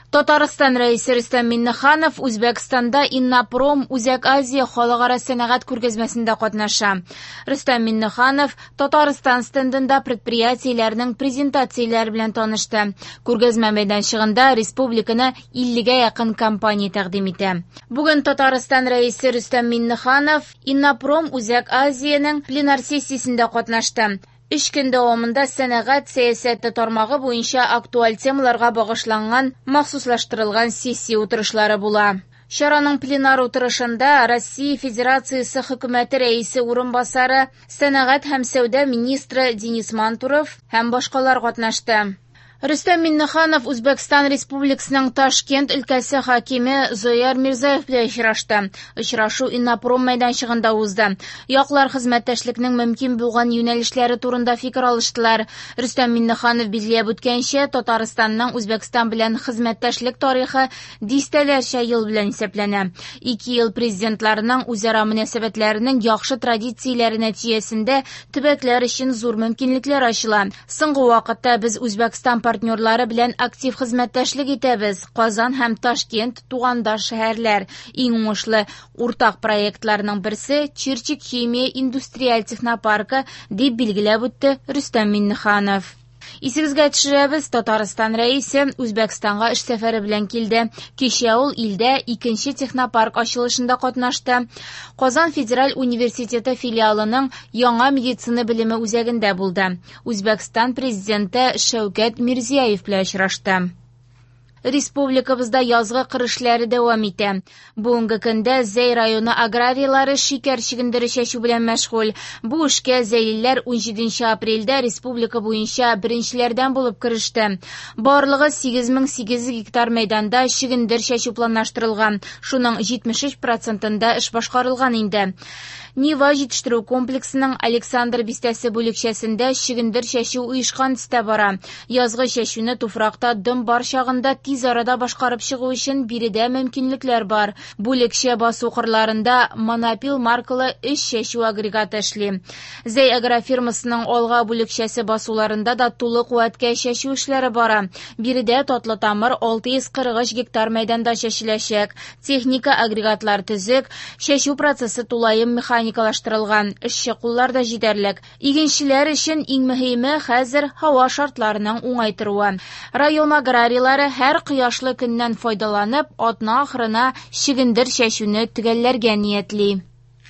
Татарстан рәисе Рөстәм Миңнеханов Үзбәкстанда Иннопром Үзәк Азия халыкара сәнәгать күргәзмәсендә катнаша. Рөстәм Миңнеханов Татарстан стендында предприятиеләрнең презентацияләре белән танышты. Күргәзмә мәйданчыгында республиканы 50-гә якын компания тәкъдим итә. Бүген Татарстан рәисе Рөстәм Миңнеханов Иннопром Үзәк Азияның пленар сессиясендә катнашты. 3 көн дәвамында сәнәгать сәясәте тармагы буенча актуаль темаларга багышланган махсуслаштырылган сессия утырышлары була. Чараның пленар утырышында Россия Федерациясы Хөкүмәте рәисе урынбасары, сәнәгать һәм сәүдә министры Денис Мантуров һәм башкалар катнашты. Рөстәм Миңнеханов Үзбәкстан Республикасының Ташкент өлкәсе хакиме Зояр Мирзаев белән очрашты. Очрашу Иннопром мәйданчыгында узды. Яклар хезмәттәшлекнең мөмкин булган юнәлешләре турында фикер алыштылар. Рөстәм Миңнеханов билгеләп үткәнчә, Татарстанның Үзбәкстан белән хезмәттәшлек тарихы дистәләрчә ел белән исәпләнә. 2 ел президентларының үзара мөнәсәбәтләренең яхшы традицияләре нәтиҗәсендә төбәкләр өчен зур мөмкинлекләр ачыла. Соңгы вакытта без Үзбәкстан партнерлары белән актив хезмәттәшлек итәбез. Казан һәм Ташкент тугандаш шәһәрләр. Иң уңышлы уртак проектларның берсе Чирчик химия индустриаль технопаркы дип билгеләп үтте Рөстәм Миңнеханов. Исегезгә төшерәбез, Татарстан рәисе Үзбәкстанга эш сәфәре белән килде. Кичә ул илдә 2нче технопарк ачылышында катнашты. Казан Федераль университеты филиалының яңа медицина белеме үзәгендә булды. Үзбәкстан президенты Шәүкәт Мирзияев белән очрашты. Республикабызда язгы кыр эшләре дәвам итә. Бүгенге көндә Зәй районы аграрийлары шикәр чигендере чәчү белән мәшгуль. Бу эшкә зәйлеләр 17 апрельдә республика буенча беренчеләрдән булып кереште. Барлыгы 8800 гектар мәйданда чигендер чәчү планлаштырылган. Шуның 73%-ында эш башкарылган инде. Нива җитештерү комплексының Александр бистәсе бүлекчәсендә чигендер чәчү уешкан төстә бара. Язгы чәчүне туфракта дым бар чагында тиз арада башкарып чыгу өчен биредә мөмкинлекләр бар. Бүлекчә басу кырларында Монопил маркалы эш чәчү агрегаты эшли. Зәй агрофирмасының алга бүлекчәсе басуларында да тулы куәткә чәчү эшләре бара. Биредә Татлытамыр 643 гектар мәйданда чәчеләчәк. Техника агрегатлар төзек, чәчү процессы тулаем механикалаштырылган. Эшче куллар да җитәрлек. Игенчеләр өчен иң мөһиме хәзер һава шартларының уңайтыруы. Район аграрийлары һәр кояшлы көннән файдаланып, атна ахырына чигендер чәчүне төгәлләргә ниятли.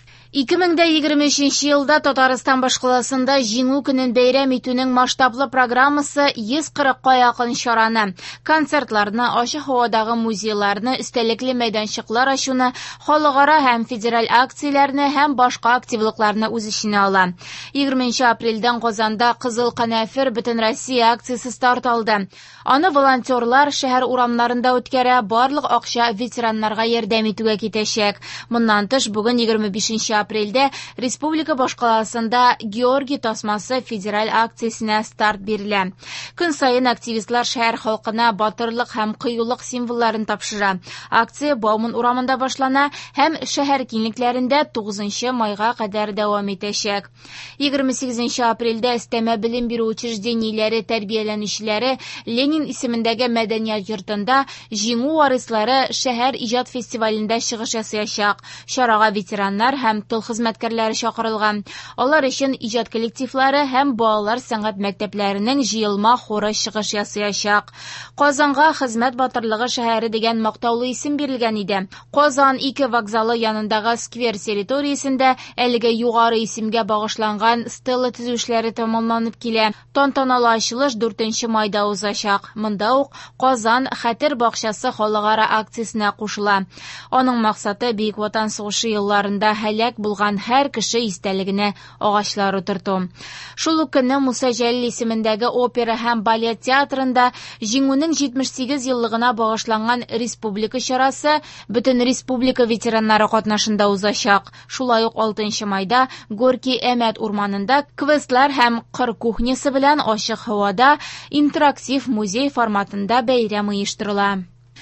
2023 елда Татарстан башкаласында җиңү көнен бәйрәм итүнең масштаблы программасы 140-ка якын чараны, концертларны, ачык һавадагы музейларны, өстәлекле мәйданчыклар ачуны, халыкара һәм федераль акцияләрне һәм башка активлыкларны үз иченә ала. 20 апрельдән Казанда Кызыл Канәфер бөтен Россия акциясе старт алды. Аны волонтерлар шәһәр урамнарында үткәрә, барлык акча ветераннарга ярдәм итүгә китәчәк. Моннан тыш, бүген 25 апрельдә республика башкаласында Георгий тасмасы федераль акциясенә старт бирелә. Көн сайын активистлар шәһәр халкына батырлык һәм кыюлык символларын тапшыра. Акция Бауман урамында башлана һәм шәһәр киңлекләрендә 9 майга кадәр дәвам итәчәк. 28 апрельдә өстәмә белем бирү учреждениеләре тәрбияләнүчеләре Ленин исемендәге мәдәният йортында җиңү варислары шәһәр иҗат фестивалендә чыгыш ясаячак. Чарага ветераннар һәм тыл хезмәткәрләре чакырылган. Алар өчен иҗат коллективлары һәм балалар сәнгать мәктәпләренең җыелма хоры чыгыш ясаячак. Казанга хезмәт батырлыгы шәһәре дигән мактаулы исем бирелгән иде. Казан 2 вокзалы янындагы сквер территориясендә әлегә югары исемгә багышланган стелла төзүшләре тәмамланып килә. Тантаналы ачылыш 4 майда узачак. Монда ук Казан хәтер бакчасы халыкара акциясенә кушыла. Аның максаты Бөек Ватан сугышы елларында һәлак булган һәр кеше истәлегенә агачлар утырту. Шул ук көнне Муса Җәлил исемендәге опера һәм балет театрында җиңүнең 78 еллыгына багышланган республика чарасы бөтен республика ветераннары катнашында узачак. Шулай ук 6 майда Горький Әмәт урманында квестлар һәм кыр кухнясы белән ачык һавада интерактив музей форматында бәйрәм оештырыла.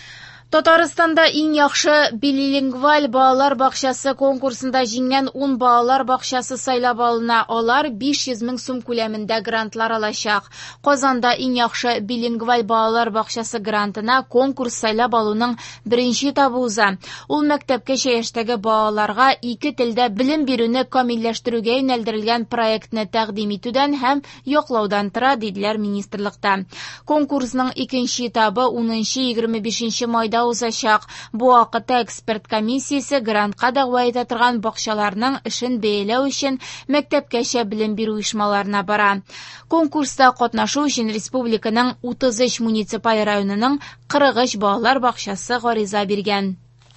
Татарстанда иң яхшы билингваль балалар бакчасы конкурсында җиңгән 10 балалар бакчасы сайлап алына. Алар 500 мең сум күләмендә грантлар алачак. Казанда иң яхшы билингваль балалар бакчасы грантына конкурс сайлап алуның беренче этабы уза. Ул мәктәпкәчә яшьтәге балаларга 2 телдә белем бирүне камилләштерүгә юнәлдерелгән проектны тәкъдим итүдән һәм яклаудан тора, диделәр министрлыкта. Конкурсның икенче этабы 10-25 майда узачак. Бу вакытта эксперт комиссиясе грантка дәгъва итә торган бакчаларның эшен бәяләү өчен мәктәпкәчә белем бирү оешмаларына бара. Конкурста катнашу өчен республиканың 33 муниципаль районының 43 балалар бакчасы гариза биргән.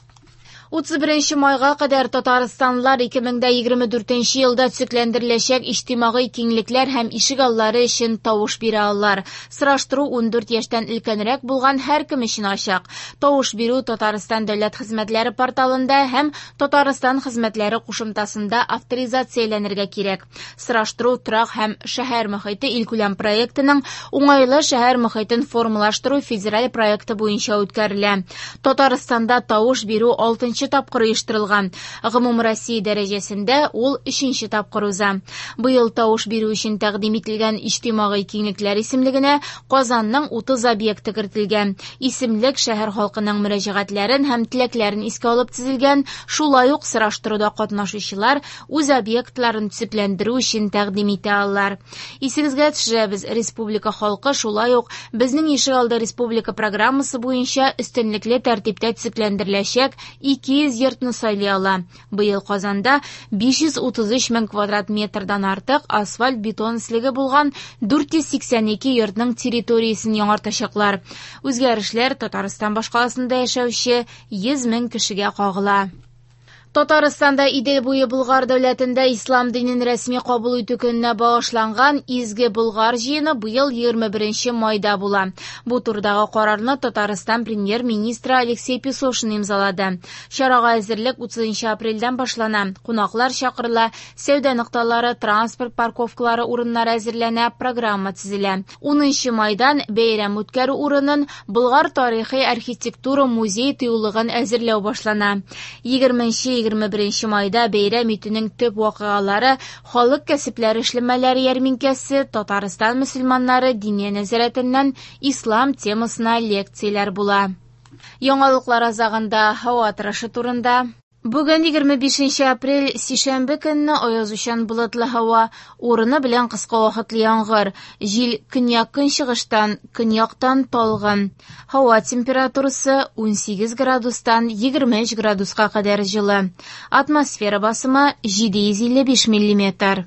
31 майга кадәр татарстанлылар 2024 елда төзекләндереләчәк иҗтимагый киңлекләр һәм ишегаллары өчен тавыш бирә алалар. Сораштыру 14 яшьтән өлкәнрәк булган һәркем өчен ачык. Тавыш бирү Татарстан дәүләт хезмәтләре порталында һәм Татарстан хезмәтләре кушымтасында авторизацияләнергә кирәк. Сораштыру торак һәм шәһәр мөхите илкүләм проектының уңайлы шәһәр мөхитен формалаштыру федераль проекты буенча үткәрелә. Татарстанда тавыш бирү 6 тапкыр оештырылган. Гомум Россия дәрәҗәсендә ул 3-нче тапкыр уза. Быел тавыш бирү өчен тәкъдим ителгән иҗтимагый киңлекләр исемлегенә Казанның 30 объекты кертелгән. Исемлек шәһәр халкының мөрәҗәгатьләрен һәм теләкләрен искә алып төзелгән. Шулай ук сораштыруда катнашучылар үз объектларын төзекләндерү өчен тәкъдим итә алалар. Исегезгә төшерәбез, республика халкы шулай ук безнең Ишегалды республика программасы буенча өстенлекле тәртиптә төзекләндереләчәк 200 йортны сайлый ала. Быел Казанда 533 мең квадрат метрдан артык асфальт-бетон слеге булган 482 йортның территориясен яңартачаклар. Үзгәрешләр Татарстан башкаласында яшәүче 100 мең кешегә кагыла. Татарстанда Идел буе Болгар дәүләтендә ислам динен рәсми кабул итү көненә багышланган Изге Болгар җыены быел 21 майда була. Бу турдагы карарны Татарстан премьер-министры Алексей Песошин имзалады. Чарага әзерлек 30 апрельдән башлана. Кунаклар чакырыла, сәүдә нокталары, транспорт парковкалары урыннары әзерләнә, программа төзелә. 10 майдан бәйрәм үткәрү урынын Болгар тарихи архитектура музей тыюлыгын әзерләү башлана. 20-21 майда бәйрәм итүнең төп вакыйгалары халык кәсепләре эшләмәләре ярминкәсе, Татарстан мөселманнары диния нәзарәтеннән ислам темасына лекцияләр була. Яңалыклар азагында һава торышы турында. Бүген 25 апрель сишәмбе көнне аязучан болытлы һава, урыны белән кыска вакытлы яңгыр, җил көньяк-көнчыгыштан, көньяктан талгын. Һава температурасы 18 градустан 23 градуска кадәр җылы. Атмосфера басымы 755 мм.